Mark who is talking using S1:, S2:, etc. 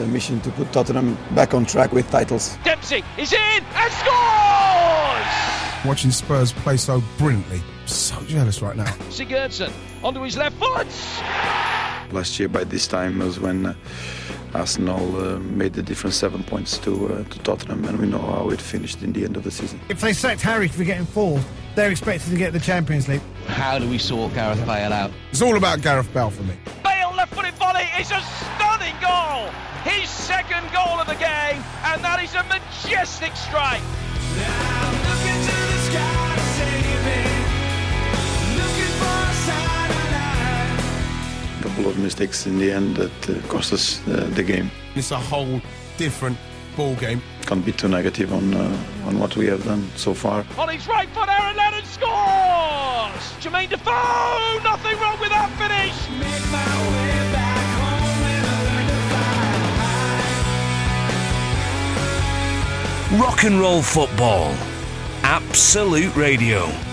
S1: mission to put Tottenham back on track with titles.
S2: Dempsey is in and scores!
S3: Watching Spurs play so brilliantly, so jealous right now.
S2: Sigurdsson onto his left foot.
S4: Last year by this time was when Arsenal made the difference 7 points to Tottenham, and we know how it finished in the end of the season.
S5: If they sacked Harry for getting fourth, they're expected to get the Champions League.
S6: How do we sort Gareth Bale out?
S3: It's all about Gareth Bale for me.
S2: Bale left-footed volley is a stunning goal. His second goal of the game, and that is a majestic strike.
S7: Now look into the sky, saving, looking for a sign of life.
S4: A couple of mistakes in the end that cost us the game.
S3: It's a whole different ball game.
S4: Can't be too negative on what we have done so far.
S2: On his right foot, Aaron Lennon scores! Jermaine Defoe, nothing wrong with that finish!
S7: Make my way back home and I learn to fly high.
S8: Rock and roll football. Absolute Radio.